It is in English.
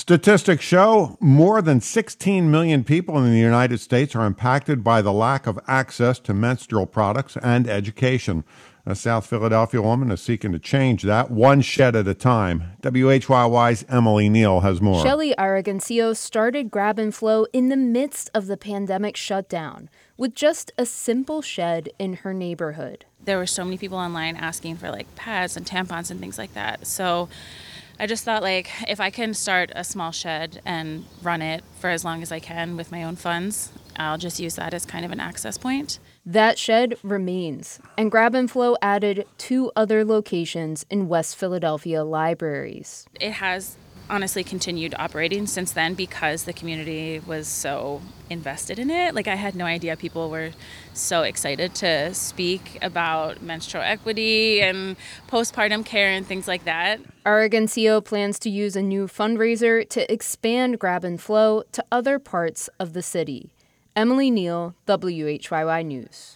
Statistics show more than 16 million people in the United States are impacted by the lack of access to menstrual products and education. A South Philadelphia woman is seeking to change that one shed at a time. WHYY's Emily Neal has more. Shelly Aragoncio started Grab and Flow in the midst of the pandemic shutdown with just a simple shed in her neighborhood. There were so many people online asking for pads and tampons and things like that. So I just thought if I can start a small shed and run it for as long as I can with my own funds, I'll just use that as kind of an access point. That shed remains, and Grab and Flow added 2 other locations in West Philadelphia libraries. It has honestly continued operating since then because the community was so invested in it. I had no idea people were so excited to speak about menstrual equity and postpartum care and things like that. Aragoncio plans to use a new fundraiser to expand Grab and Flow to other parts of the city. Emily Neal, WHYY News.